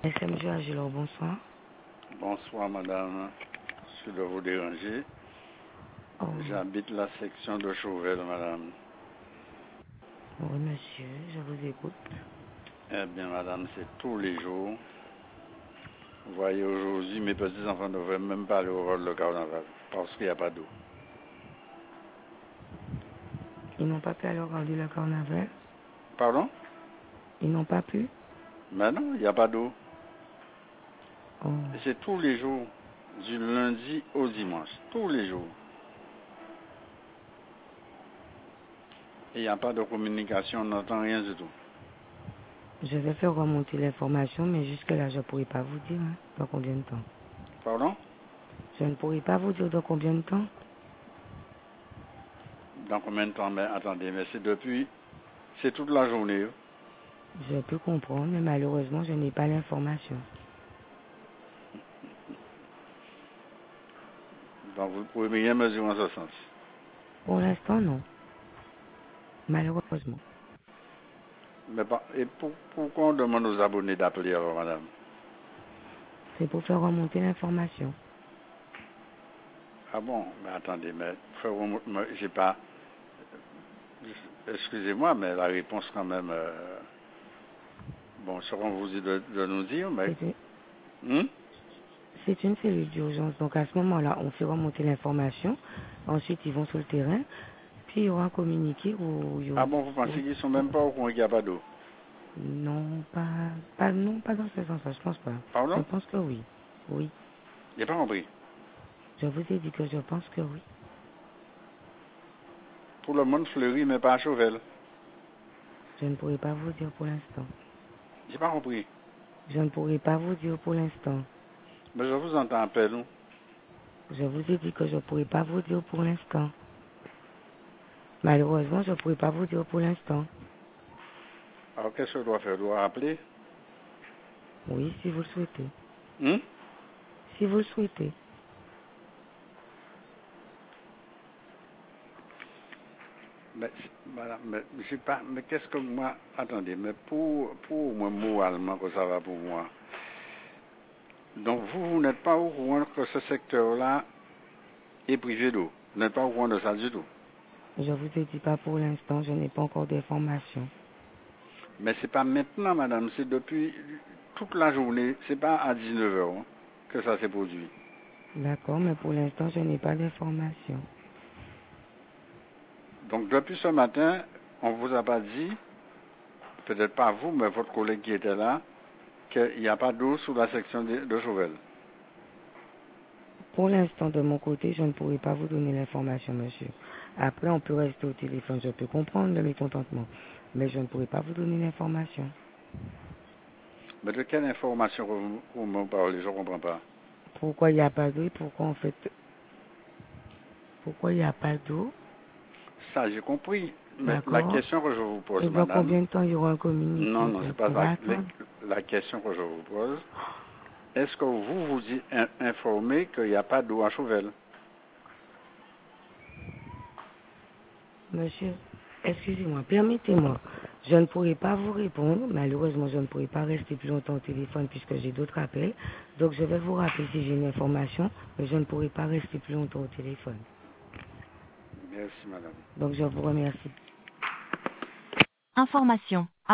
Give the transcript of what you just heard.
SMG Agilor, bonsoir. Bonsoir madame, je suis de vous déranger. Oh. J'habite la section de Chauvel, madame. Oui monsieur, je vous écoute. Eh bien madame, c'est tous les jours. Vous voyez aujourd'hui, mes petits-enfants ne devraient même pas aller au rôle de carnaval, parce qu'il n'y a pas d'eau. Ils n'ont pas pu aller regarder le carnaval? Pardon? Ils n'ont pas pu? Mais non, il n'y a pas d'eau. Oh. Et c'est tous les jours, du lundi au dimanche, tous les jours. Et il n'y a pas de communication, on n'entend rien du tout. Je vais faire remonter l'information, mais jusque-là, je ne pourrai pas vous dire dans combien de temps. Pardon? Je ne pourrai pas vous dire dans combien de temps. Dans combien de temps? Mais attendez, mais c'est toute la journée. Je peux comprendre, mais malheureusement, je n'ai pas l'information. Donc vous ne pouvez rien mesurer en ce sens. Pour l'instant, non. Malheureusement. Mais et pourquoi on demande aux abonnés d'appeler alors, madame? C'est pour faire remonter l'information. Ah bon? Mais attendez, mais j'ai pas... Excusez-moi, mais la réponse quand même... Bon, ce qu'on vous dit de nous dire, mais... C'est une cellule d'urgence. Donc à ce moment-là, on fait remonter l'information. Ensuite, ils vont sur le terrain. Puis il y aura un communiqué où... Ah bon, vous pensez qu'ils ne sont même pas au courant qu'il n'y a pas d'eau? Non, pas dans ce sens-là, je pense pas. Pardon? Je pense que oui. Oui. J'ai pas compris. Je vous ai dit que je pense que oui. Pour le monde fleuri, mais pas à Chauvel. Je ne pourrai pas vous dire pour l'instant. J'ai pas compris. Je ne pourrai pas vous dire pour l'instant. Mais je vous entends à peine. Je vous ai dit que je ne pourrai pas vous dire pour l'instant. Malheureusement, je ne pourrai pas vous dire pour l'instant. Alors qu'est-ce que je dois faire? Je dois rappeler? Oui, si vous le souhaitez. Si vous le souhaitez. Mais, madame, mais j'ai pas... Mais qu'est-ce que moi... Attendez, mais pour moi, moralement, que ça va pour moi. Donc vous n'êtes pas au courant que ce secteur-là est privé d'eau. Vous n'êtes pas au courant de ça du tout. Je vous ai dit pas pour l'instant, je n'ai pas encore d'informations. Mais c'est pas maintenant, madame, c'est depuis toute la journée, c'est pas à 19h que ça s'est produit. D'accord, mais pour l'instant, je n'ai pas d'informations. Donc depuis ce matin, on ne vous a pas dit, peut-être pas vous, mais votre collègue qui était là, qu'il n'y a pas d'eau sous la section de Chauvel. Pour l'instant, de mon côté, je ne pourrai pas vous donner l'information, monsieur. Après, on peut rester au téléphone, je peux comprendre le mécontentement, mais je ne pourrai pas vous donner l'information. Mais de quelle information vous me parlez? Je ne comprends pas. Pourquoi il n'y a pas d'eau et pourquoi, en fait, pourquoi il n'y a pas d'eau? Ça, j'ai compris. Mais la question que je vous pose, et dans madame... combien de temps il y aura un communiqué? Non, c'est pas ça. Attendre. La question que je vous pose, est-ce que vous vous informez qu'il n'y a pas d'eau à Chauvel? Monsieur, excusez-moi, permettez-moi. Je ne pourrai pas vous répondre. Malheureusement, je ne pourrai pas rester plus longtemps au téléphone puisque j'ai d'autres appels. Donc, je vais vous rappeler si j'ai une information, mais je ne pourrai pas rester plus longtemps au téléphone. Merci, madame. Donc, je vous remercie. Information.